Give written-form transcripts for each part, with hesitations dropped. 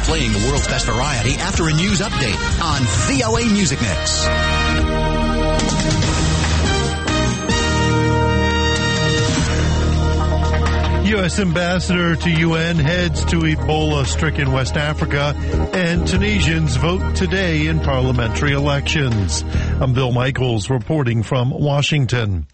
Playing the world's best variety after a news update on VOA Music Mix. U.S. Ambassador to UN heads to Ebola-stricken West Africa, and Tunisians vote today in parliamentary elections. I'm Bill Michaels reporting from Washington.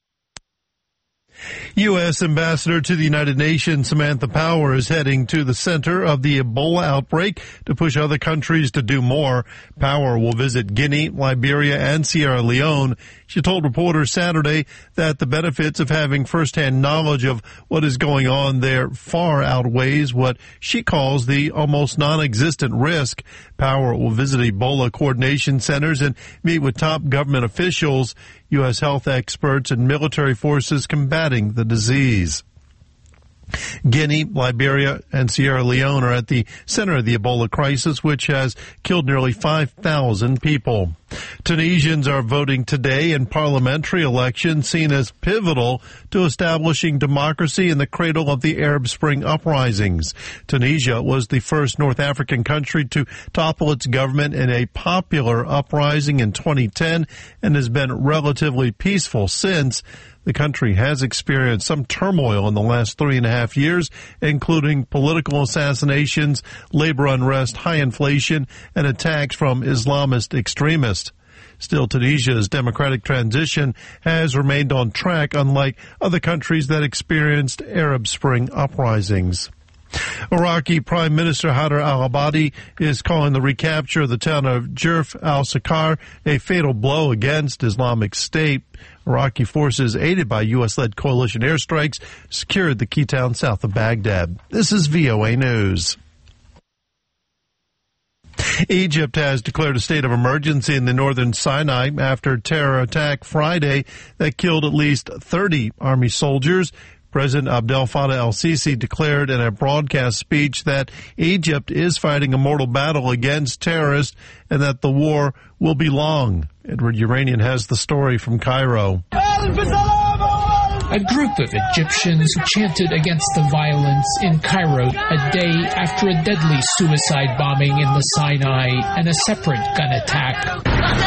U.S. Ambassador to the United Nations Samantha Power is heading to the center of the Ebola outbreak to push other countries to do more. Power will visit Guinea, Liberia, and Sierra Leone. She told reporters Saturday that the benefits of having firsthand knowledge of what is going on there far outweighs what she calls the almost non-existent risk. Power will visit Ebola coordination centers and meet with top government officials, U.S. health experts, and military forces combating the disease. Guinea, Liberia, and Sierra Leone are at the center of the Ebola crisis, which has killed nearly 5,000 people. Tunisians are voting today in parliamentary elections seen as pivotal to establishing democracy in the cradle of the Arab Spring uprisings. Tunisia was the first North African country to topple its government in a popular uprising in 2010 and has been relatively peaceful since. The country has experienced some turmoil in the last 3.5 years, including political assassinations, labor unrest, high inflation, and attacks from Islamist extremists. Still, Tunisia's democratic transition has remained on track, unlike other countries that experienced Arab Spring uprisings. Iraqi Prime Minister Haider al-Abadi is calling the recapture of the town of Jerf al-Sakar a fatal blow against Islamic State. Iraqi forces, aided by U.S.-led coalition airstrikes, secured the key town south of Baghdad. This is VOA News. Egypt has declared a state of emergency in the northern Sinai after a terror attack Friday that killed at least 30 army soldiers. President Abdel Fattah el-Sisi declared in a broadcast speech that Egypt is fighting a mortal battle against terrorists and that the war will be long. Edward Uranian has the story from Cairo. A group of Egyptians chanted against the violence in Cairo a day after a deadly suicide bombing in the Sinai and a separate gun attack.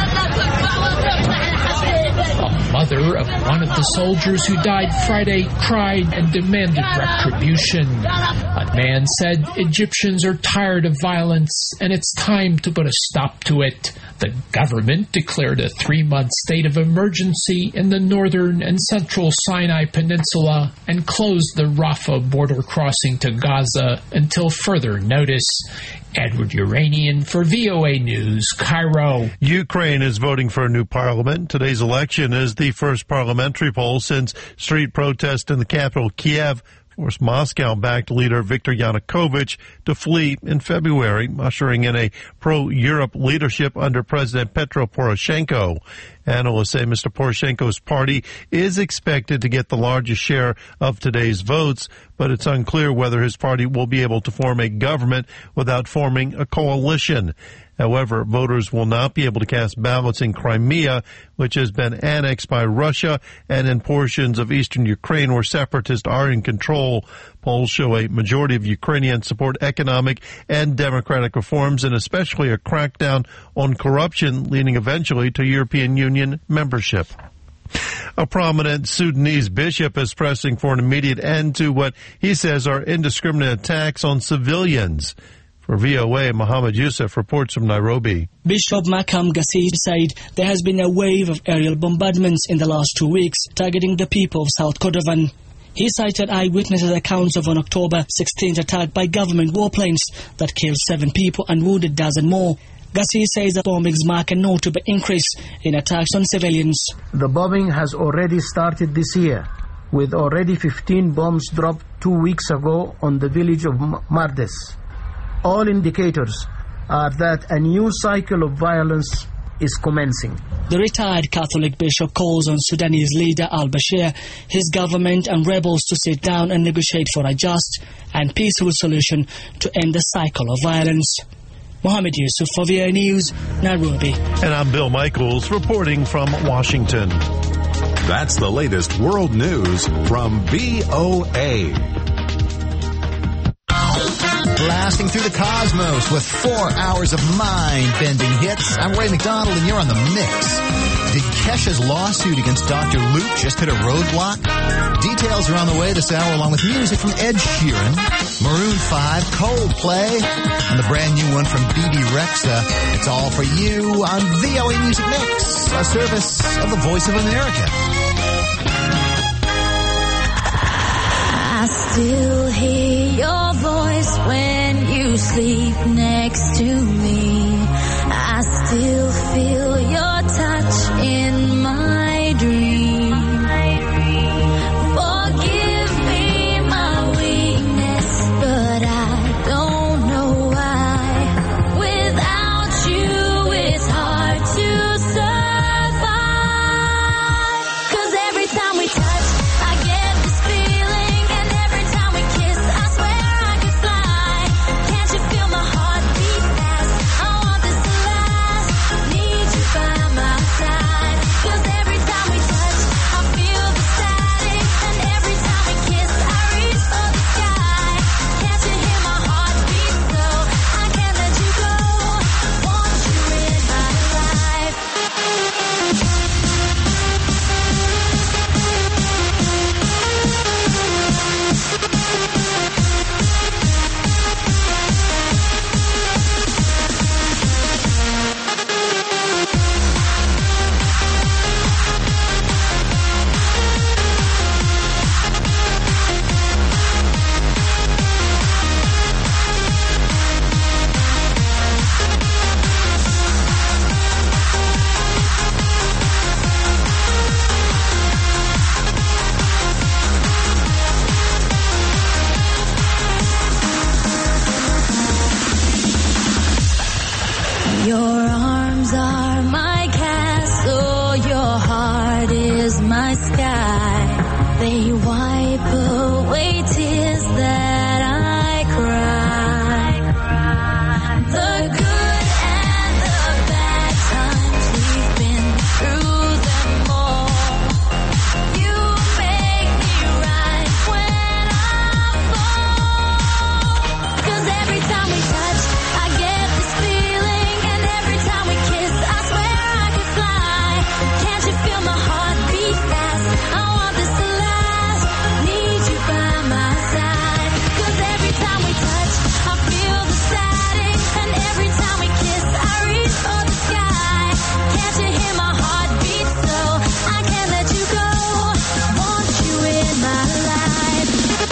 A mother of one of the soldiers who died Friday cried and demanded retribution. A man said Egyptians are tired of violence and it's time to put a stop to it. The government declared a 3-month state of emergency in the northern and central Sinai Peninsula and closed the Rafah border crossing to Gaza until further notice. Edward Uranian for VOA News, Cairo. Ukraine is voting for a new parliament. Today's election is the first parliamentary poll since street protests in the capital, Kiev, forced Moscow-backed leader Viktor Yanukovych to flee in February, ushering in a pro-Europe leadership under President Petro Poroshenko. Analysts say Mr. Poroshenko's party is expected to get the largest share of today's votes, but it's unclear whether his party will be able to form a government without forming a coalition. However, voters will not be able to cast ballots in Crimea, which has been annexed by Russia, and in portions of eastern Ukraine where separatists are in control. Polls show a majority of Ukrainians support economic and democratic reforms, and especially a crackdown on corruption, leading eventually to European Union membership. A prominent Sudanese bishop is pressing for an immediate end to what he says are indiscriminate attacks on civilians. For VOA, Mohammed Yusuf reports from Nairobi. Bishop Makam Gassi said there has been a wave of aerial bombardments in the last 2 weeks targeting the people of South Kordofan. He cited eyewitnesses' accounts of an October 16th attack by government warplanes that killed 7 people and wounded a dozen more. Gassi says the bombings mark a notable increase in attacks on civilians. The bombing has already started this year, with already 15 bombs dropped 2 weeks ago on the village of Mardes. All indicators are that a new cycle of violence is commencing. The retired Catholic bishop calls on Sudanese leader al-Bashir, his government and rebels to sit down and negotiate for a just and peaceful solution to end the cycle of violence. Mohammed Yusuf for VOA News, Nairobi. And I'm Bill Michaels reporting from Washington. That's the latest world news from VOA. Glass blasting through the cosmos with 4 hours of mind-bending hits. I'm Ray McDonald, and you're on the mix. Did Kesha's lawsuit against Dr. Luke just hit a roadblock? Details are on the way this hour, along with music from Ed Sheeran, Maroon 5, Coldplay, and the brand new one from BB Rexa. It's all for you on VOA Music Mix, a service of the Voice of America. I still hear your voice when you sleep next to me. I still feel your touch in my dream. Forgive me my weakness, but I don't know why. Without you, it's hard to survive. 'Cause every time we touch, I get this feeling, and every time we kiss, I swear I could fly. Can't you feel my heart beat fast? I want this to last. Need you by my side. 'Cause every time we touch, I feel the static, and every time we kiss, I reach for the sky. Can't you hear my heart beat so? I can't let you go. Want you in my life. Your arms are my castle, your heart is my sky. They wipe away tears that I cry. The good and the bad times, we've been through them all. You make me right when I fall. 'Cause every time we touch, I get this feeling, and every time we kiss, I swear I could fly. Can't you feel my heart beat fast? I want this to last. Need you by my side. 'Cause every time we touch, I feel the static, and every time we kiss, I reach for the sky. Can't you hear my heart beat so? I can't let you go. Want you in my life.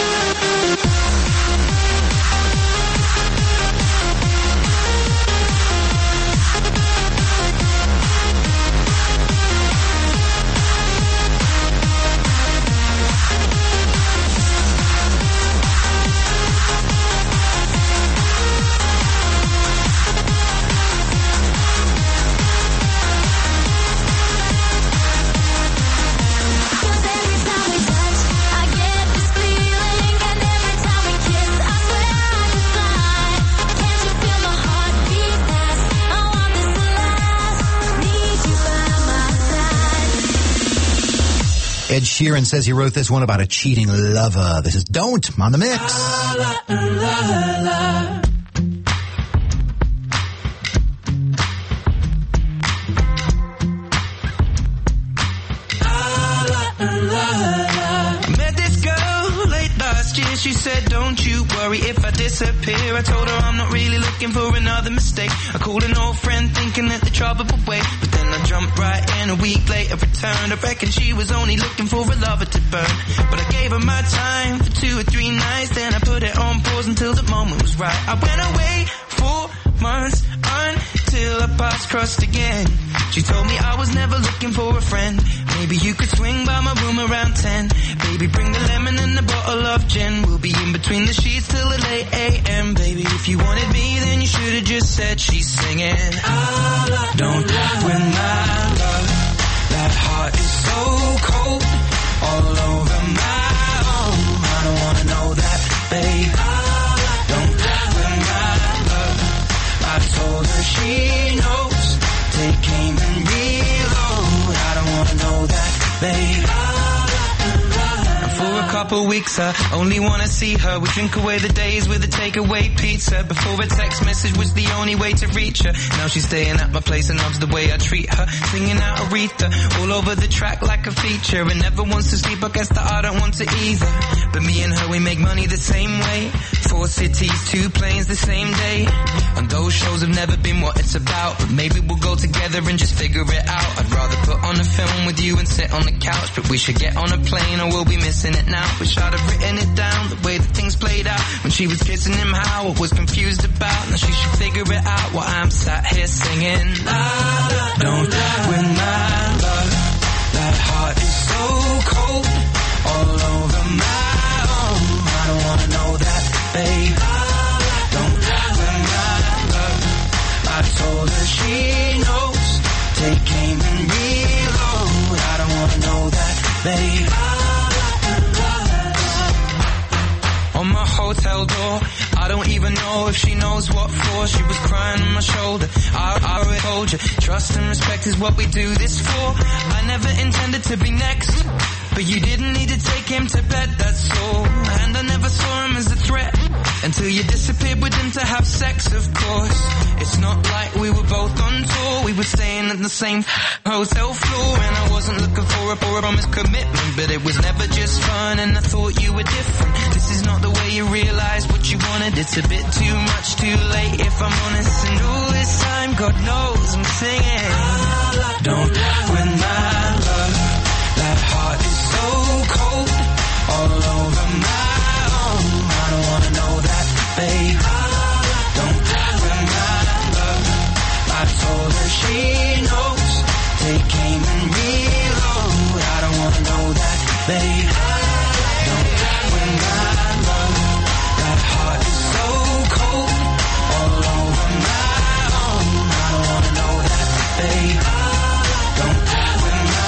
Cause every time we touch, I get this feeling, and every time we kiss, I swear I could fly. Can't you feel my heart beat fast? I want this to last. Need you by my side. Ed Sheeran says he wrote this one about a cheating lover. This is Don't on the Mix. Met this girl late last year. She said, don't you worry if I disappear. I told her I'm not really looking for another mistake. I called an old friend thinking that the trouble would wait, but then I jumped right in. A week later returned. I reckon she was only looking for a lover to burn, but I gave her my time for 2 or 3 nights. Then I put it on pause until the moment was right. I went away 4 months until our paths crossed again. She told me I was never looking for a friend. Maybe you could swing by my room around 10. Baby, bring the lemon and a bottle of gin. We'll be in between the sheets till the late a.m. Baby, if you wanted me, then you should have just said she's singing. Don't win my love. That heart is so cold, all over my own. I don't wanna know that, babe. Don't win my love. I told her she knows. Take aim and reload. I don't wanna know that, babe. And for a couple couple weeks, I only wanna see her. We drink away the days with a takeaway pizza. Before a text message was the only way to reach her. Now she's staying at my place and loves the way I treat her. Singing out Aretha all over the track like a feature. And never wants to sleep, I guess that I don't want to either. But me and her, we make money the same way. 4 cities, 2 planes the same day. And those shows have never been what it's about. But maybe we'll go together and just figure it out. I'd rather put on a film with you and sit on the couch. But we should get on a plane or we'll be missing it now. Wish I'd have written it down, the way that things played out. When she was kissing him, how I was confused about. Now she should figure it out while I'm sat here singing. Don't win my love. That heart is so cold, all over my own. I don't wanna know that, babe. Don't win my love. I told her she knows. Take aim and reload. I don't wanna know that, babe. On my hotel door, I don't even know if she knows what for. She was crying on my shoulder. I already told you, trust and respect is what we do this for. I never intended to be next, but you didn't need to take him to bed, that's all. And I never saw him as a threat until you disappeared with him to have sex, of course. It's not like we were both on tour. We were staying at the same hotel floor. And I wasn't looking for a promised commitment, but it was never just fun and I thought you were different. This is not the way you realize what you wanted. It's a bit too much too late if I'm honest. And all this time, God knows I'm singing. Don't win my love. That heart is so cold, all over my own. I don't wanna know that, babe. Don't win my love. I told her she knows. Take aim and reload. I don't wanna know that, babe. Don't win my love. That heart is so cold, all over my own. I don't wanna know that, babe. Don't win my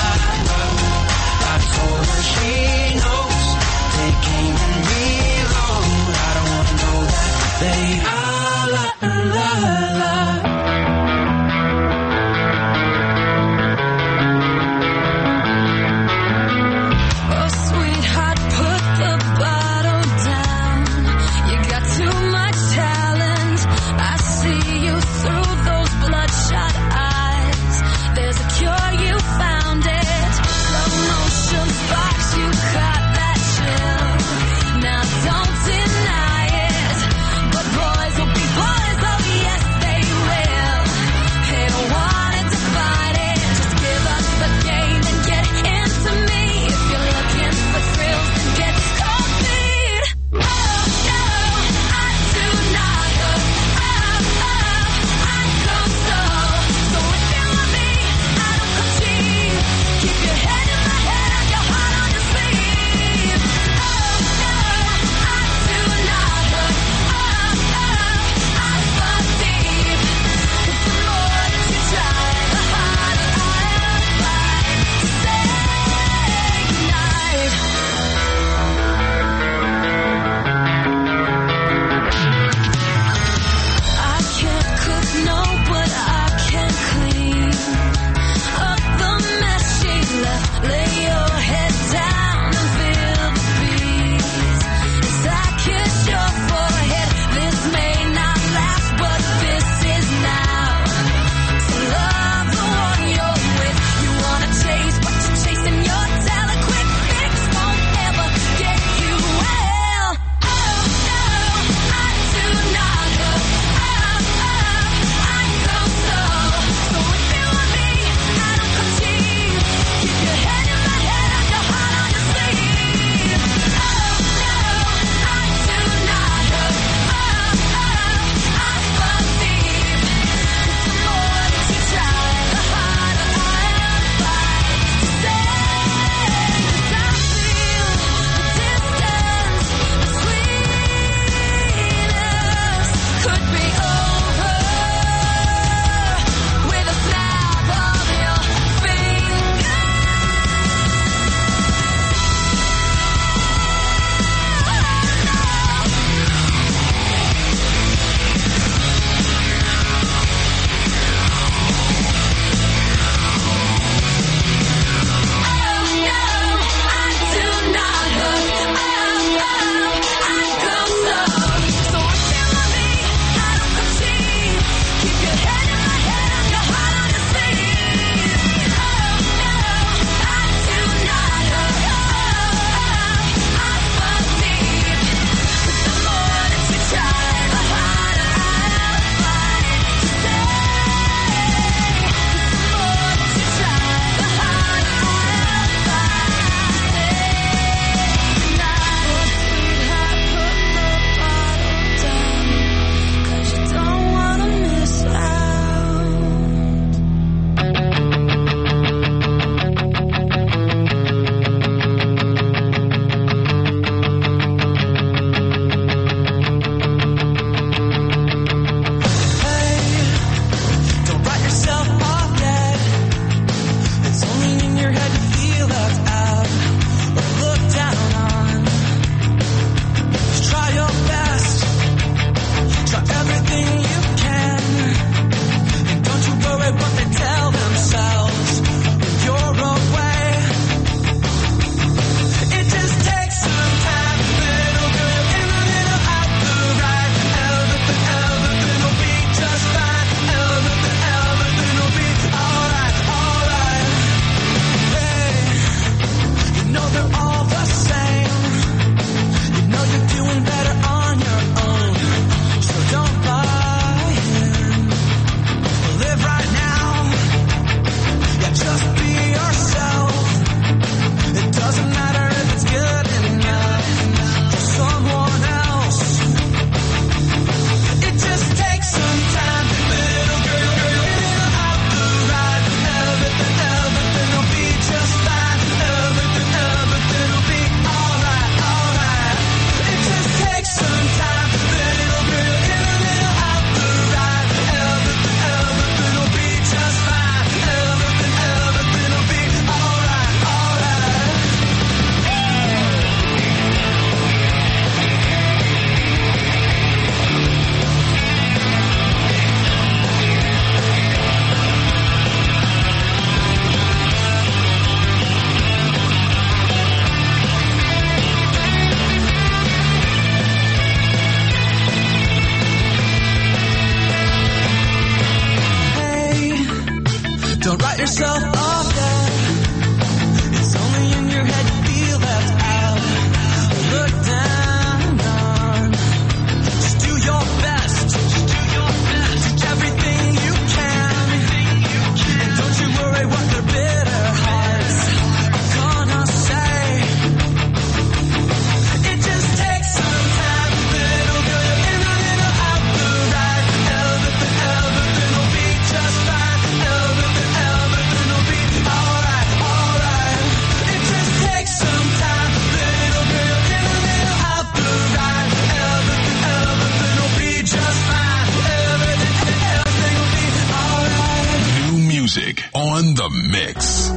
the mix.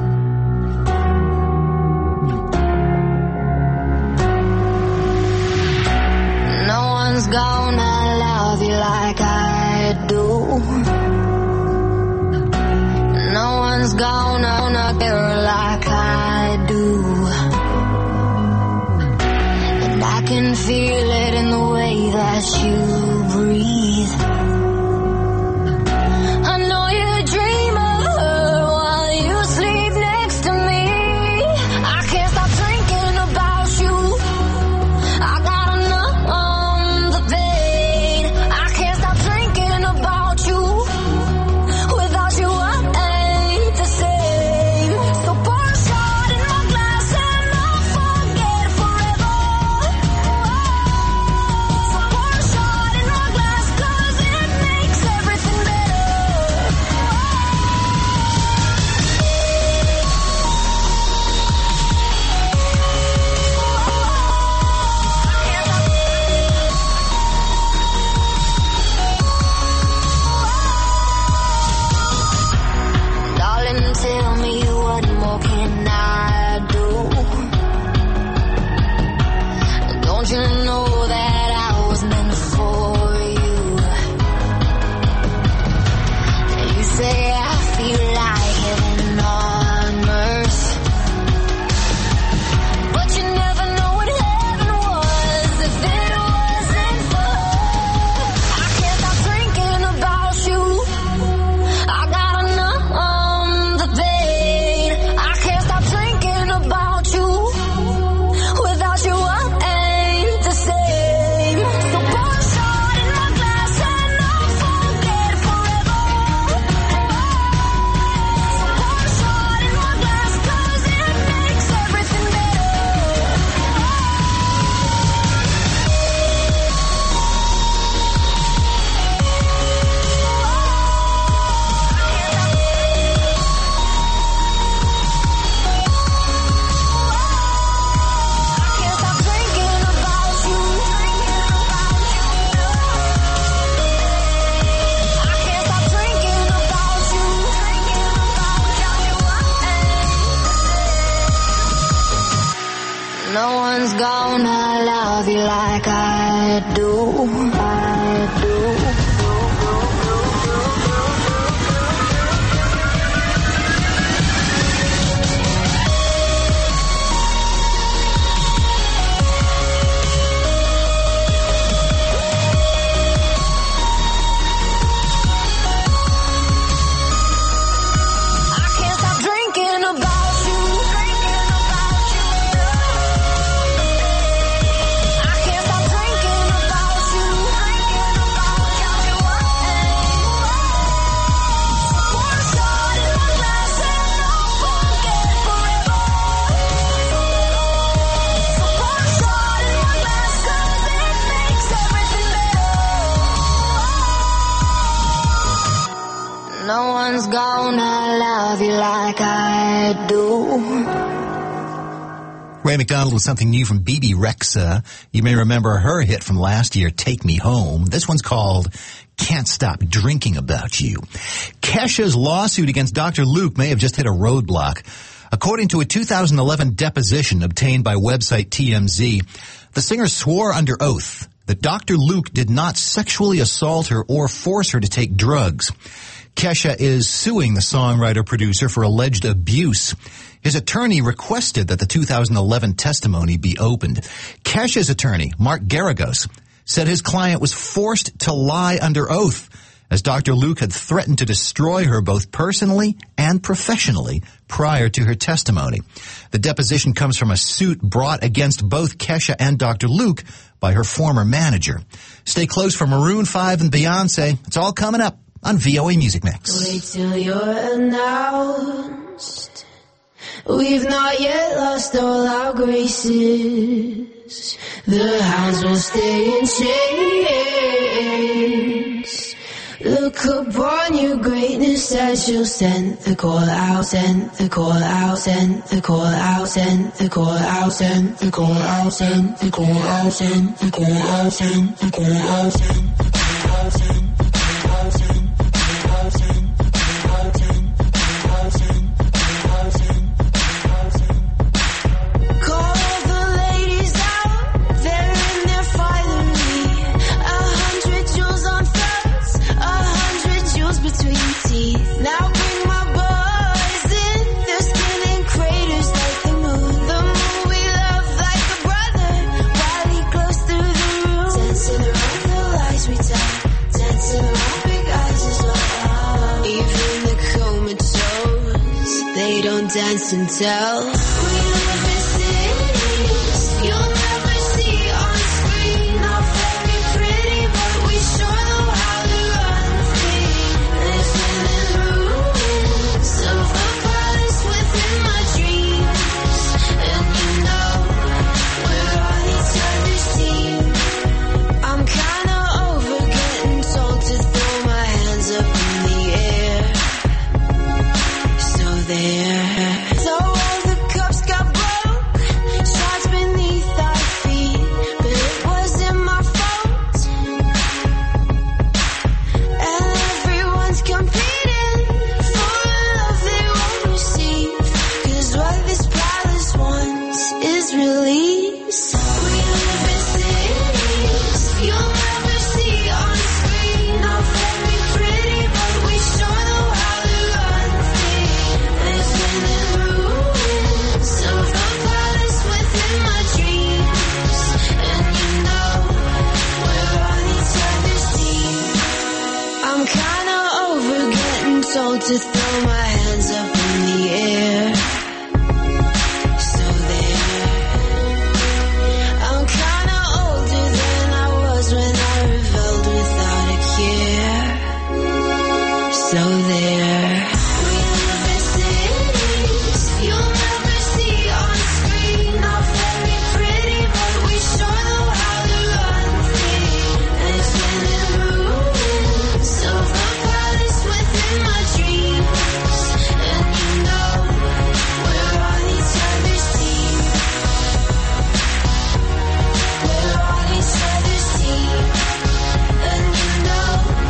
No one's gonna love you like I do. No one's gonna care like I do. And I can feel it in the way that you breathe. I know you dream of her while you sleep next to me. I can't stop thinking about you. I gotta numb the pain. I can't stop thinking about you. Without you, I ain't the same. So pour a shot in my glass and I'll forget forever. So pour a shot in my glass 'cause it makes everything better. Darling, tell me what more can I do? Don't you know that I was meant for you? You say I feel like heaven on earth, but you never know what heaven was if it wasn't for her. I can't stop thinking about you. I gotta numb the pain. I can't stop thinking about you. Without you, I ain't the same. So pour a shot in my glass and I'll forget forever. So pour a shot in my glass 'cause it makes everything better. Can't stop thinking about you. I can't stop thinking about you. No one's gonna love you like I do. I do. I can't stop drinking about you. I can't stop drinking about you. Pour a shot in my glass and I'll forget forever. So pour a shot in my glass 'cause it makes everything better. No one's gonna love you like I do. Ray McDonald with something new from Bebe Rexha. You may remember her hit from last year, Take Me Home. This one's called Can't Stop Drinking About You. Kesha's lawsuit against Dr. Luke may have just hit a roadblock. According to a 2011 deposition obtained by website TMZ, the singer swore under oath that Dr. Luke did not sexually assault her or force her to take drugs. Kesha is suing the songwriter-producer for alleged abuse. His attorney requested that the 2011 testimony be opened. Kesha's attorney, Mark Garagos, said his client was forced to lie under oath, as Dr. Luke had threatened to destroy her both personally and professionally prior to her testimony. The deposition comes from a suit brought against both Kesha and Dr. Luke by her former manager. Stay close for Maroon 5 and Beyonce. It's all coming up on VOA Music Mix. Wait till you're announced. We've not yet lost all our graces. The hounds will stay in chains. Look upon your greatness as you'll send the call out, send the call out, send the call out, send the call out, send the call out, send the call out, send the call out, send the call out, send the call out, send the call out, send the call out, send the call out, send the call out, send dance and tell. We live in cities you'll never see on screen. Not very pretty, but we sure know how to run things. Living in ruins of a palace within my dreams. And you know we're on each other's team. I'm kinda over getting told to throw my hands up in the air. So there. So all the cups got broke, shards beneath our feet, but it wasn't my fault. And everyone's competing for a love they won't receive, 'cause what this palace wants is release. We live in cities you'll never see on screen. Not very pretty, but we sure know how to run things. Living in ruins of a palace within my dreams. And you know we're on each other's team. I'm kinda over getting told to throw my hands up in the air. So there. I'm kinda older than I was when I rebelled without a care. So there. We live in cities you'll never see on screen. Not very pretty, but we sure know how to run things. Living in ruins of a palace within my dreams. And you know we're on each other's team. We're on each other's team. And you know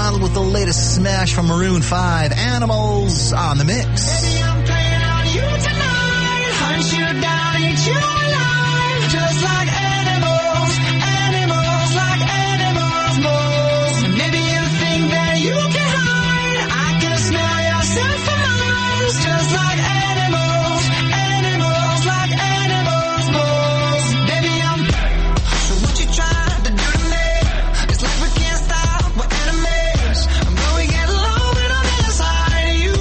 McDonald with the latest smash from Maroon 5, Animals on the Mix. Baby, I'm playing on you tonight. Hunt you down, eat you alive. Just like animals, animals like animals, moles. And maybe you think that you can hide. I can smell yourself for miles. Just like animals, animals like animals, moles. Baby, I'm... So what you trying to do to me? It's like we can't stop, we're enemies. I'm going to get low when I'm inside of you.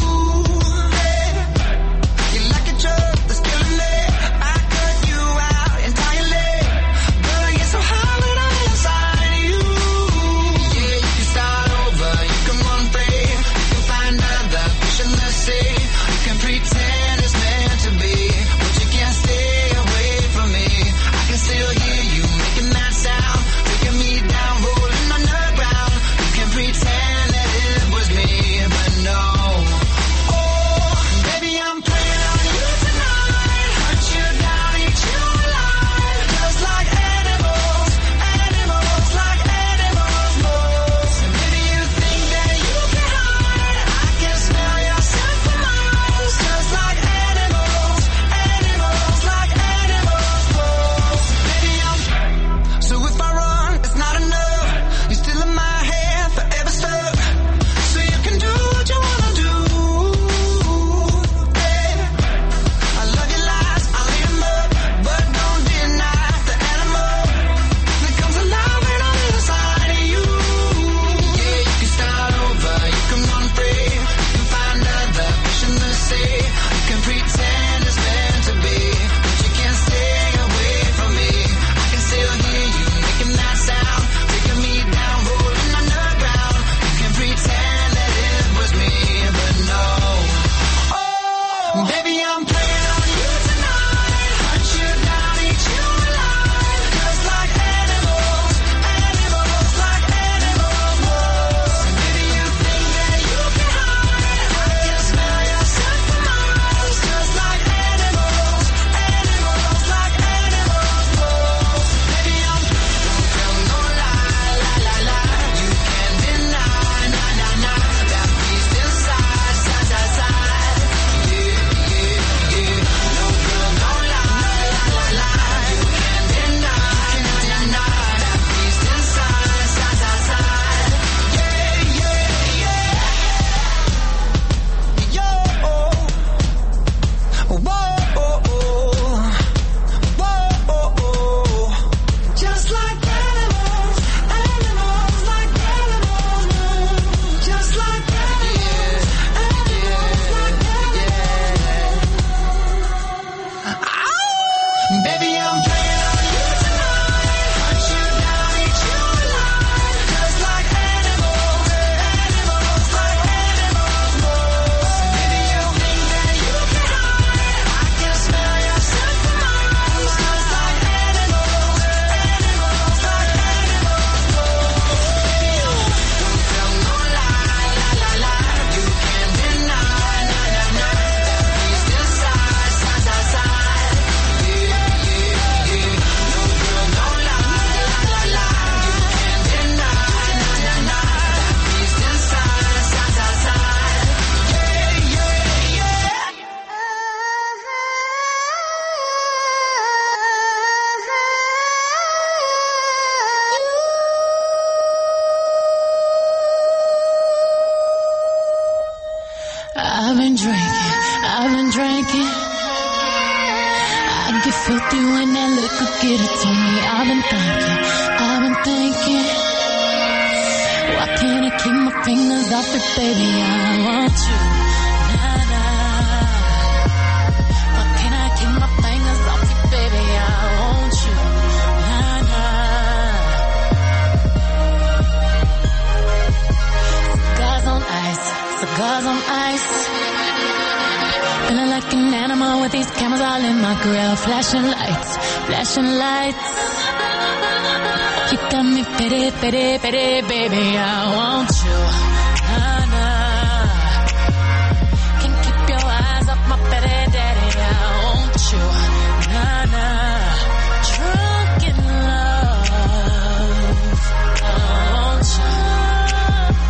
You like a drug that's killing me. I cut you out entirely. But I get so high when I'm inside of you. Yeah, you can start over, you can run free. You can find other fish in the sea. You can pretend it's meant to be, but you can't stay away from me. I can still hear you making that sound, taking me down, rolling on the ground. You can pretend that it was me, but no. Oh, baby, I'm playing on you tonight. Hunt you down, eat you alive. Just like animals, animals like animals, moles. And maybe you think that you can hide. I can smell yourself for miles. Just like animals, animals like animals, moles. Baby, I'm... So if I run, it's not enough. You're still in my head, forever stuck. So you can do what you wanna do. I love your lies, I leave them up, but don't deny the animal that comes alive when I'm inside of you. Yeah, you can start over, you can run free, you can find other fish in the sea. You can pretend it's meant to be, but you can't stay away from me. I can still hear you making that sound, taking me down, rolling on the ground. You can pretend that it was me, but no. Oh, baby, I'm playing on you tonight. Hunt you down, eat you alive. Just like animals, animals like animals, moles. And maybe you think that you can hide. I can smell yourself for miles. Just like animals, animals like animals, moles. Baby, I'm... Don't tell no lie, la la la. You can't deny, na na na. That beast inside, side side side. Yeah, yeah, yeah. No girl, no lie, la la la. You can't deny, na na na. That beast inside, side side side. Yeah, yeah, yeah. Yo, whoa, whoa. Just like animals, animals like animals, just like animals, animals like animals. Baby, I'm playing on you tonight. Hunt you down, eat you alive. Just like animals, animals like animals, moles. Maybe you think that you can hide. I can smell yourself for miles. Just like animals, animals like animals, moles. Baby, don't tell no lie, la la la. You can't deny, na na na. That beast inside, side side side. Yeah, yeah, yeah. No girl, no lie, la la la. You can't deny, na na na. That beast inside, side side side. Yeah, yeah, yeah. I've been drinking. I get filthy when that liquor get it to me. I've been thinking. Why can't I keep my fingers off it, baby? I want you. Nah, nah. Why can't I keep my fingers off it, baby? I want you. Nah, nah. Cigars on ice. Feeling like an animal with these cameras all in my grill. Flashing lights. You got me pity, baby. I want you. Nah, nah. Can't keep your eyes off my pity, daddy. I want you. Nah, nah. Drunk in love. I want you.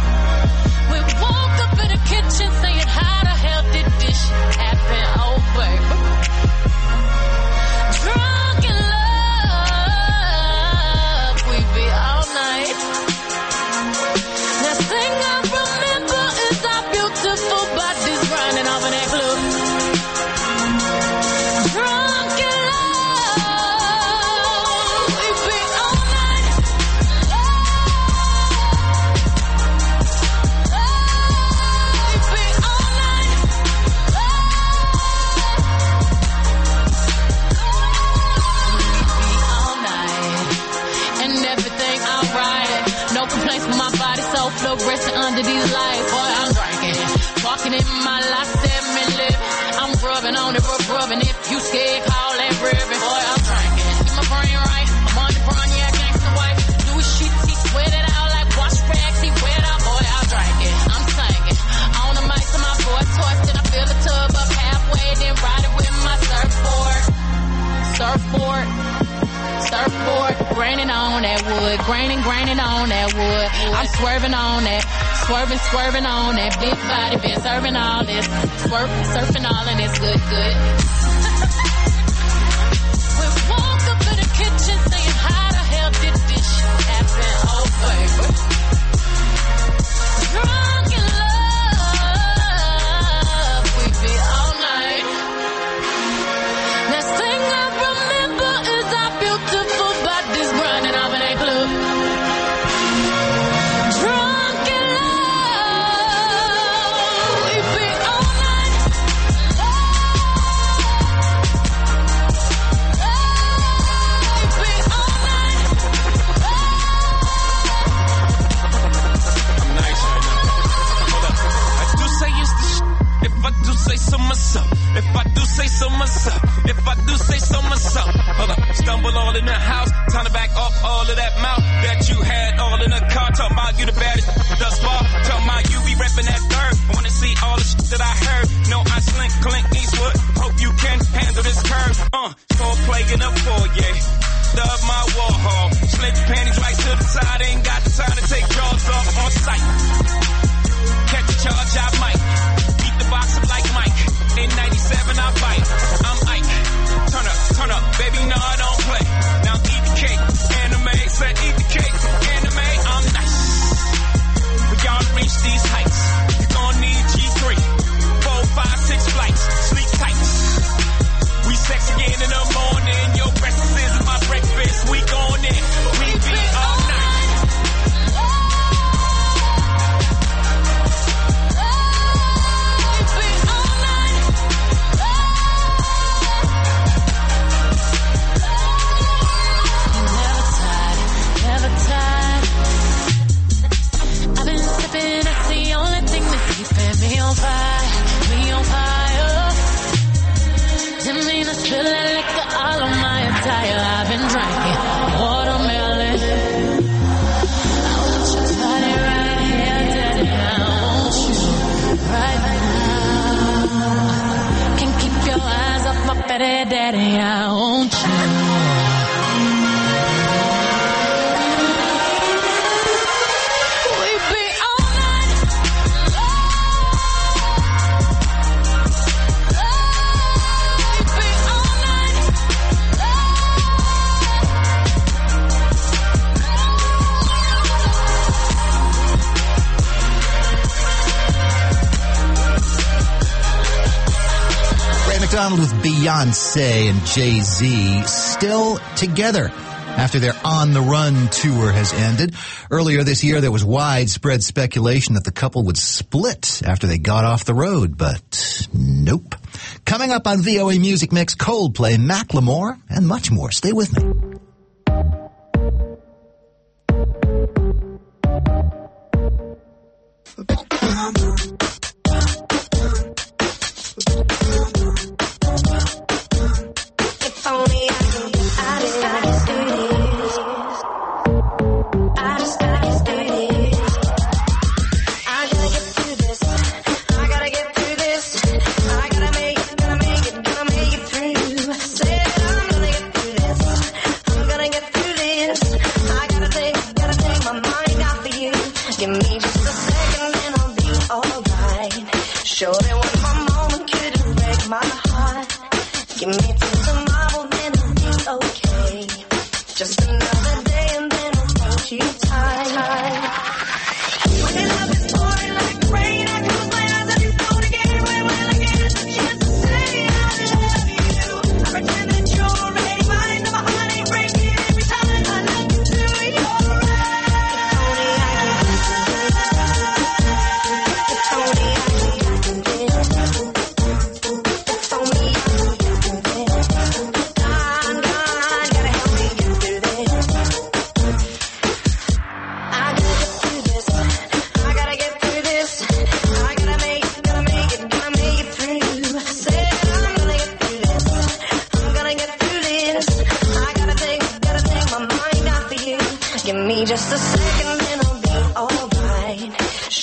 to these lights, boy, I'm drinking. Walking in my life, living. I'm rubbing on it, rubbing. If you scared, call that ribbon, boy, I'm drinking. Keep my brain right, I'm on the front, yeah, gangsta white. Do shit, he sweat it out like wash rags, he wet out, boy, I'm drinking. I'm singing. On the mic to my voice, twisting, I fill the tub up halfway, then ride it with my surfboard. Surfboard, graining on that wood, graining on that wood. I'm swerving on that, swerving on that big body, been serving all this, surfing all of this good. We walk up in the kitchen saying, how the hell did this shit happen? Oh, baby. Drunk in love, we be all night. Next thing I remember is our beautiful bodies running off in a club. Drunk in love, we be all night. We be all night. I'm nice right now. Hold up. I do say it's the shit. If I do say so myself. If I do say so myself. If I do say so myself. Hold up. Stumble all in the house. Time to back up all of that mouth that you had all in the car. Talking about you the baddest thus far. Talking about you be repping that third. I wanna see all the shit that I heard. No, I slink Clint Eastwood. Hope you can handle this curve. Cold play in the foyer. Dub my Warhol. Slip panties right to the side. Ain't got the time to take jaws off on sight. Catch a charge, I might. Beat the box up like Mike. In 97, I bite. I'm Ike. Turn up, baby, no, I don't play. Now eat the cake, anime. Said eat the cake, anime. I'm nice. We gotta reach these heights. You gon' need G3. 4, 5, 6 flights. Sleep tight. We sex again in the morning. Your breakfast is my breakfast. We gon' in. We be all night. I've been drinking watermelon. I want your body right here, daddy. I want you right now. Can't keep your eyes off my petty daddy. I want you. McDonald with Beyonce and Jay-Z still together after their On the Run tour has ended. Earlier this year, there was widespread speculation that the couple would split after they got off the road, but nope. Coming up on VOA Music Mix, Coldplay, Macklemore, and much more. Stay with me.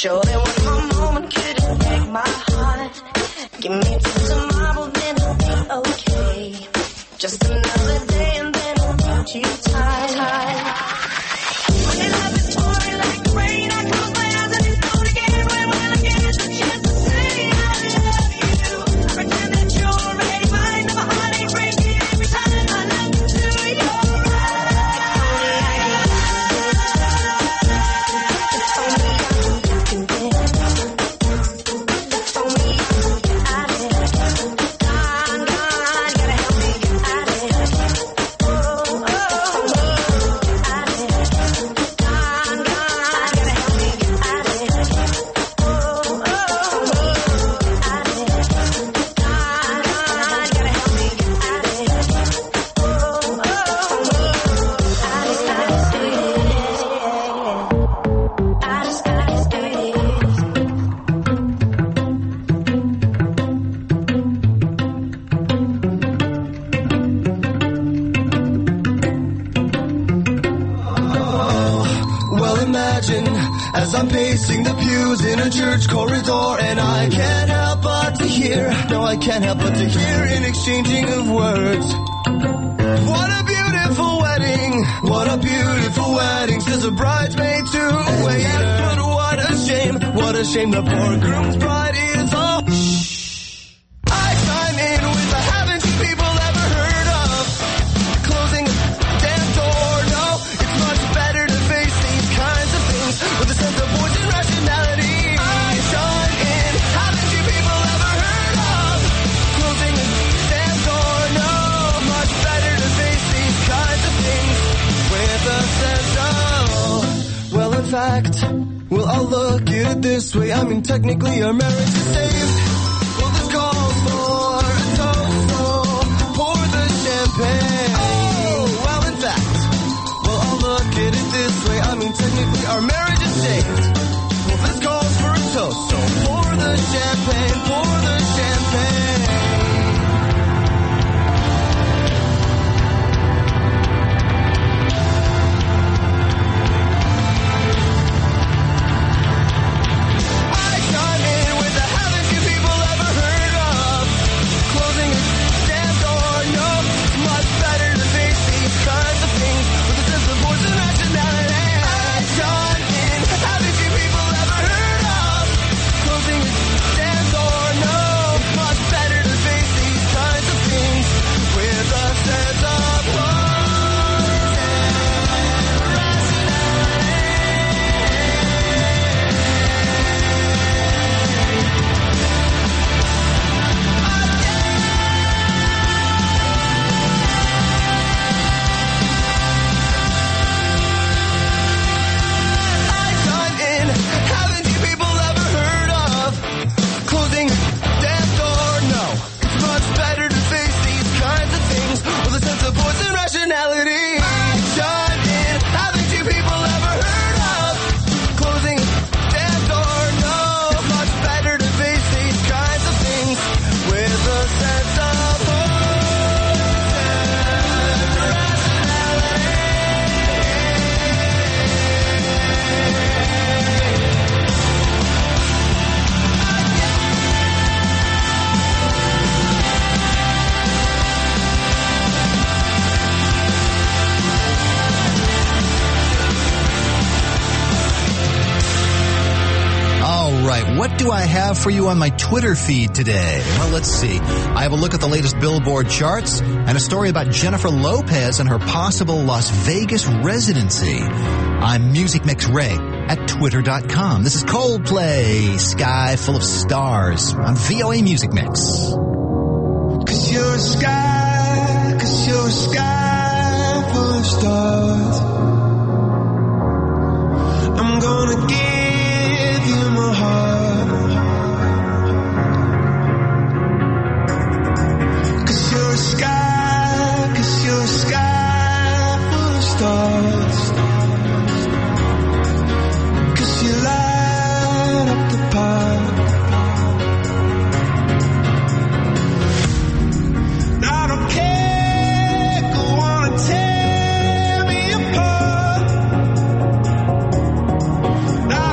Sure, there was one moment couldn't break my heart. Give me till tomorrow, then it'll be okay. Just another day and then I'll hold you tight. When love is pouring like rain, I close my eyes and it's gone again. When I get the chance to say I love you, I pretend that you're already mine. Now my heart ain't breaking every time I look into your as I'm pacing the pews in a church corridor, and I can't help but to hear, no, I can't help but to hear an exchanging of words. What a beautiful wedding, what a beautiful wedding, says a bridesmaid to a waiter. But what a shame the poor groom's bride is all. I chime in with the haven't you people ever heard of closing a damn door? No, it's much better to face these kinds of things with a sense of voice and rationality. I chime in, haven't you people ever heard of closing a damn door? No, much better to face these kinds of things with a sense of, well, in fact, well, I'll look at it this way. I mean, technically our marriage is saved. Well, this calls for a toast, pour the champagne. Oh, well, in fact, well, I'll look at it this way. I mean, technically our marriage is saved. Well, this calls for a toast, so pour the champagne, pour the champagne. What do I have for you on my Twitter feed today? Well, let's see. I have a look at the latest Billboard charts and a story about Jennifer Lopez and her possible Las Vegas residency. I'm Music Mix Ray at Twitter.com. This is Coldplay, Sky Full of Stars on VOA Music Mix. 'Cause you're a sky full of stars. I'm gonna give you my heart. Now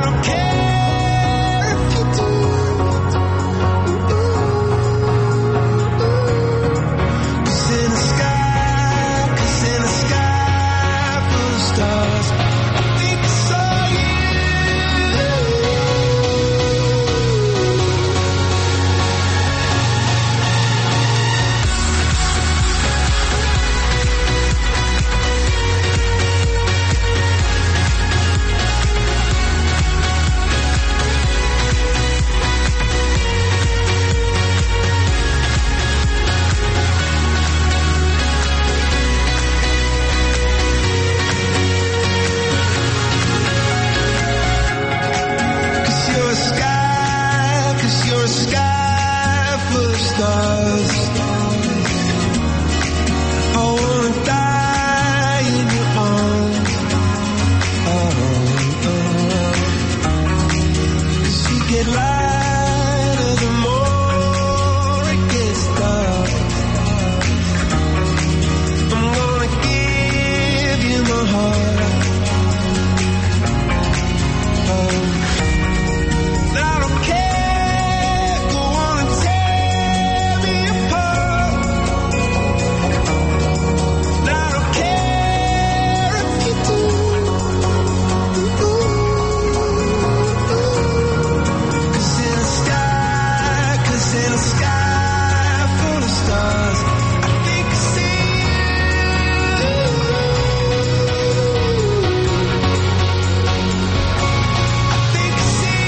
get lighter the more it gets dark. I'm gonna give you my heart. I don't care, go on and tear me apart. I don't care if you do. Cause in a sky full of stars, I think I see you. I think I see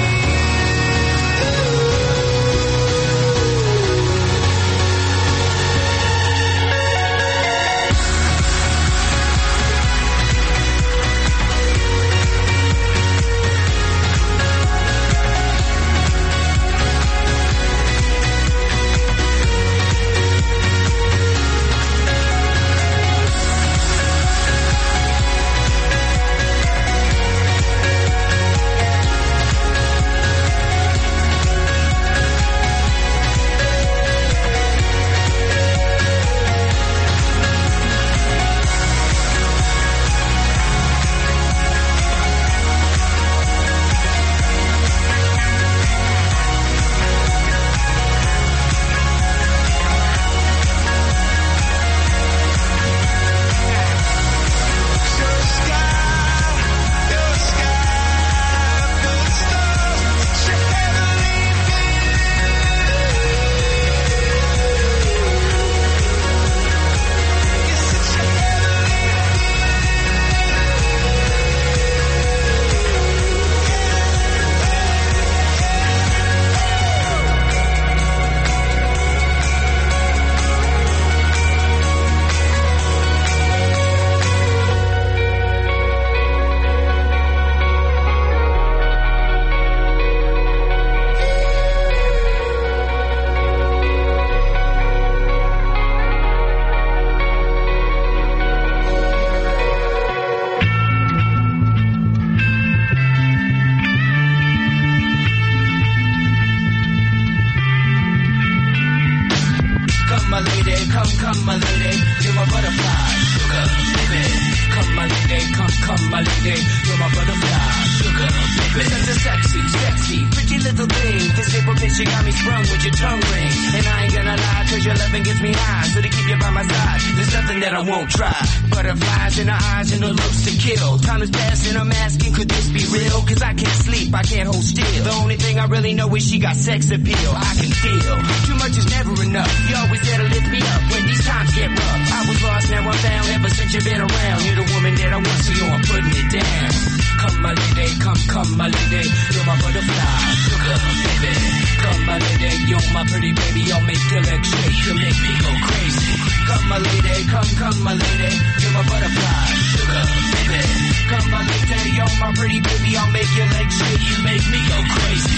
my lady, come my lady, you're my butterfly, sugar, baby. Come my lady, come my lady, you're my butterfly, sugar, baby. Such a sexy, pretty little thing. Physical bitch, you got me sprung with your tongue ring. And I ain't gonna lie, cause your loving gets me high. So to keep you by my side, there's nothing that I won't try. Butterflies in her eyes and the looks to kill. Time is passing, I'm asking, could this be real? Cause I can't sleep, I can't hold still. The only thing I really know is she got sex appeal. I can feel, too much is never enough. You always there to lift me up when these times get rough. I was lost, now I'm found, ever since you've been around. You're the woman that I want, so you're putting it down. Come my lady, come my lady, you're my butterfly, sugar, baby. Come my lady, you're my pretty baby, I'll make your legs shake, you make me go crazy. Come my lady, come my lady, you're my butterfly, sugar, baby. Come my lady, you're my pretty baby, I'll make your legs shake, you make me go crazy.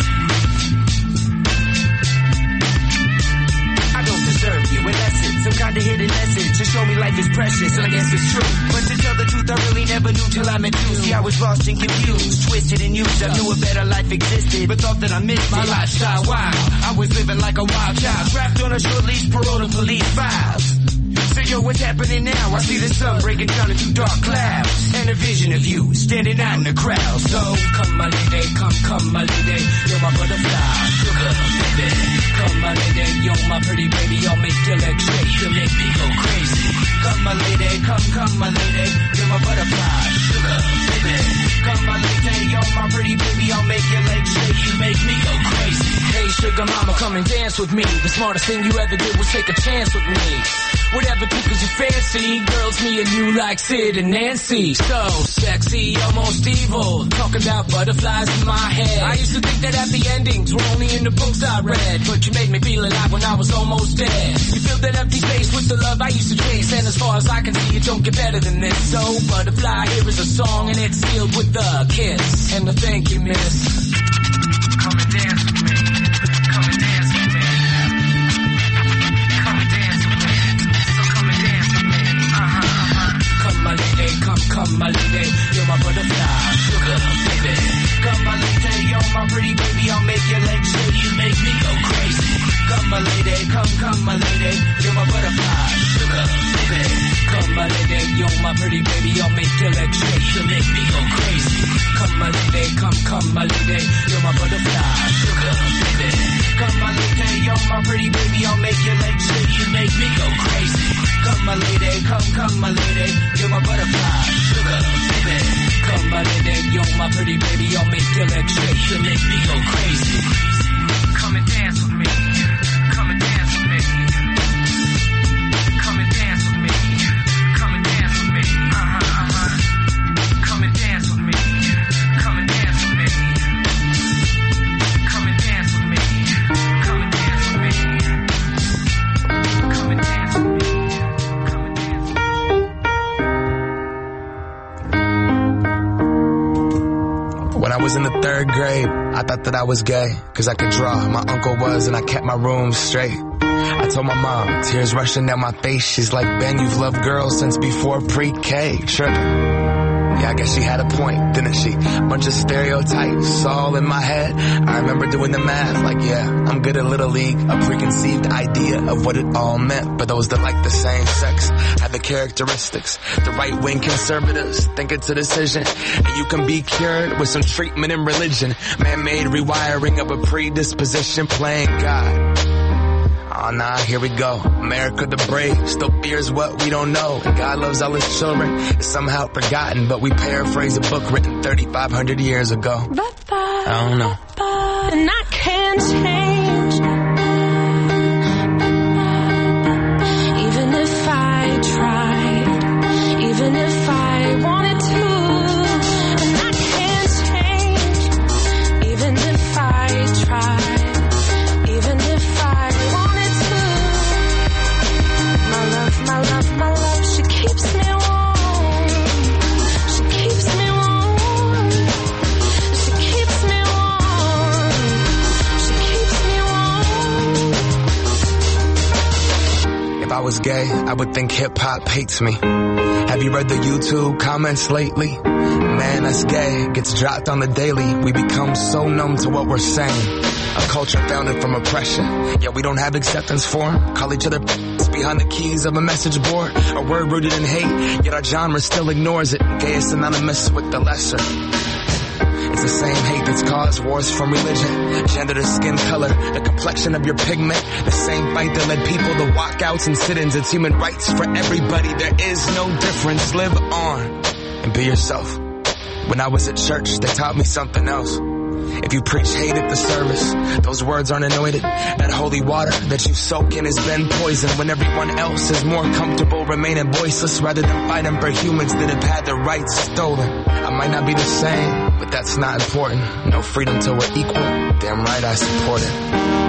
I don't deserve you, in essence, some kind of hidden essence to show me life is precious, and I guess it's true. But to tell the truth, I really never knew till I met you. See, I was lost and confused, twisted and used. I knew a better life existed, but thought that I missed my lifestyle. Wow, I was living like a wild child, trapped on a short leash, parole to police files. So yo, what's happening now? I see the sun breaking down into dark clouds, and a vision of you standing out in the crowd. So come my lady, come my lady, you're my butterfly, sugar, baby. Come my lady, you're my pretty baby, I'll make your legs shake, you make me go crazy. Come my lady, come my lady, you're my butterfly, sugar, baby. Come my lady, you're my pretty baby, I'll make your legs shake, you make me go crazy. Hey sugar mama, come and dance with me. The smartest thing you ever did was take a chance with me. Whatever tickles your fancy, girls, me and you like Sid and Nancy. So sexy, almost evil, talking about butterflies in my head. I used to think that happy endings were only in the books I read, but you made me feel alive when I was almost dead. You filled that empty space with the love I used to chase, and as far as I can see, it don't get better than this. So butterfly, here is a song, and it's sealed with a kiss and a thank you, miss. Come and dance with me. Come and dance with me. Come and dance with me. So come and dance with me. Come my lady, come my lady, you're my butterfly, sugar, baby. Come my lady, you're my pretty baby, I'll come, my lady, you're my butterfly, sugar, baby. Come, my lady, you're my pretty baby, I'll make your legs shake, you make me go crazy. Come, my lady, come, my lady, you're my butterfly, sugar, baby. Come, my lady, you're my pretty baby, I'll make your legs shake, you make me go crazy. Come, my lady, come, my lady, you're my butterfly, sugar, baby. Come, my lady, you're my pretty baby, I'll make your legs shake, you make me go crazy. Come and dance with me, come and dance with me. Come and dance with me, come and dance with me, Come and dance with me, come and dance with me. Come and dance with me, come and dance with me. Come and dance with me, come and dance with me. When I was in the 3rd grade, I thought that I was gay, cause I could draw. My uncle was, and I kept my room straight. I told my mom, tears rushing down my face. She's like, Ben, you've loved girls since before pre-K. Tripping. Yeah, I guess she had a point, didn't she? Bunch of stereotypes all in my head. I remember doing the math, like, yeah, I'm good at Little League. A preconceived idea of what it all meant. But those that like the same sex have the characteristics. The right-wing conservatives think it's a decision, and you can be cured with some treatment in religion. Man-made rewiring of a predisposition, playing God. Oh nah, here we go. America the brave still fears what we don't know. And God loves all his children. It's somehow forgotten, but we paraphrase a book written 3,500 years ago. I don't know. And I can't change. Even if I tried, even if I wanted to. And I can't change. Even if I tried, even if I wanted to. My love, she keeps me warm. She keeps me warm. She keeps me warm. She keeps me warm. If I was gay, I would think hip-hop hates me. Have you read the YouTube comments lately? Man, that's gay. Gets dropped on the daily. We become so numb to what we're saying. A culture founded from oppression. Yeah, we don't have acceptance for 'em. Call each other behind the keys of a message board. A word rooted in hate, yet our genre still ignores it. Gay is synonymous with the lesser. It's the same hate that's caused wars from religion, gender to skin color, the complexion of your pigment. The same fight that led people to walkouts and sit-ins. It's human rights for everybody. There is no difference. Live on and be yourself. When I was at church, they taught me something else. If you preach hate at the service, those words aren't anointed. That holy water that you soak in has been poisoned. When everyone else is more comfortable remaining voiceless rather than fighting for humans that have had their rights stolen. I might not be the same, but that's not important. No freedom till we're equal. Damn right I support it.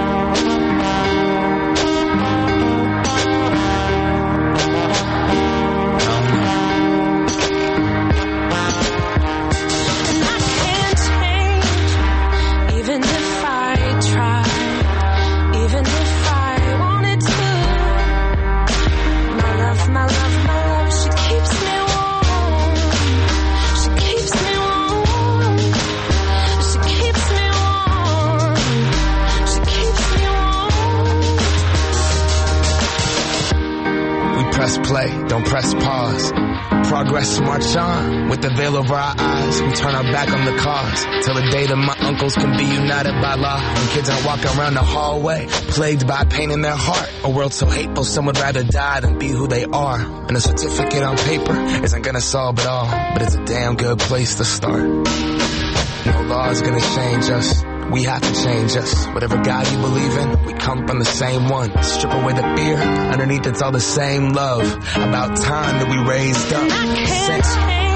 Play, don't press pause. Progress march on with the veil over our eyes. We turn our back on the cause till the day that my uncles can be united by law. When kids are walking around the hallway plagued by pain in their heart. A world so hateful some would rather die than be who they are. And a certificate on paper isn't gonna solve it all, but it's a damn good place to start. No law is gonna change us. We have to change us. Whatever God you believe in, we come from the same one. Strip away the fear. Underneath it's all the same love. About time that we raised up. I can't change.